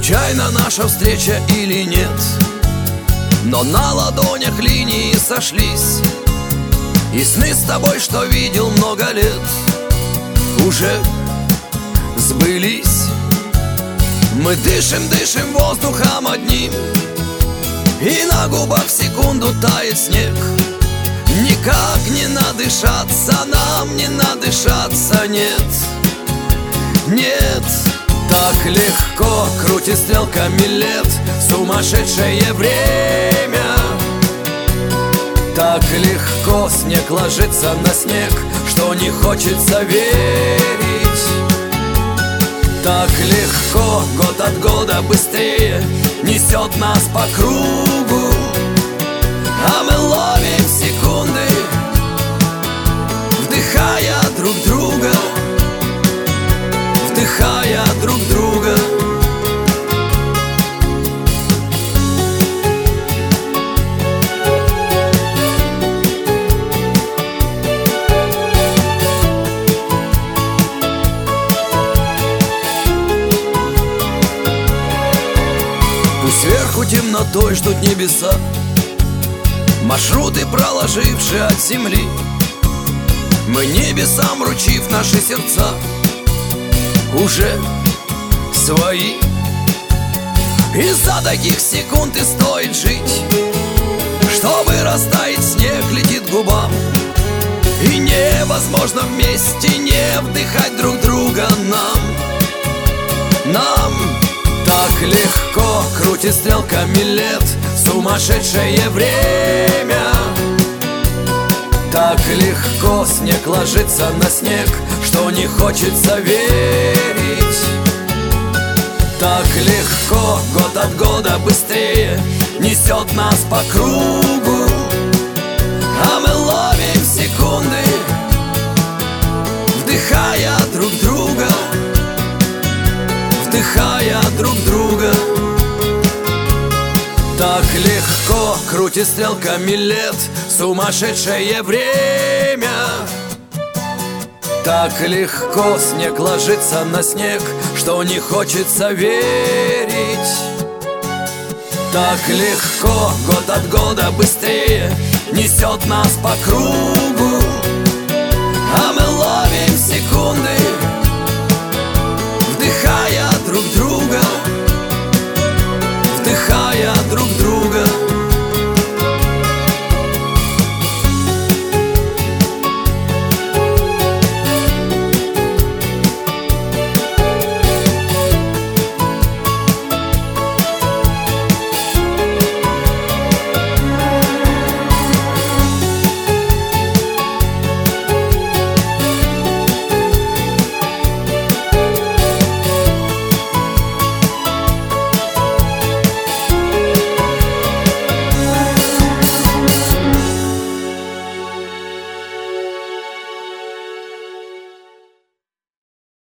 случайна наша встреча или нет, но на ладонях линии сошлись, и сны с тобой, что видел много лет, уже сбылись. Мы дышим, дышим воздухом одним, и на губах в секунду тает снег. Никак не надышаться, нам не надышаться, нет, нет. Так легко крутит стрелками лет сумасшедшее время. Так легко снег ложится на снег, что не хочется верить. Так легко год от года быстрее несет нас по кругу, а мы ловим секунды, вдыхая друг друга, вдыхая друг друга. Пусть сверху темнотой ждут небеса, маршруты, проложившие от земли. Мы небесам вручив наши сердца, уже свои. Из-за таких секунд и стоит жить, чтобы растаять снег летит губам, и невозможно вместе не вдыхать друг друга нам. Нам так легко крутит стрелками лет сумасшедшее время. Так легко снег ложится на снег, что не хочется верить. Так легко год от года быстрее несет нас по кругу, а мы ловим секунды, вдыхая друг друга, вдыхая друг друга. Так легко крутит стрелками лет сумасшедшее время. Так легко снег ложится на снег, что не хочется верить. Так легко год от года быстрее несет нас по кругу, а мы ловим секунды, вдыхая друг друга,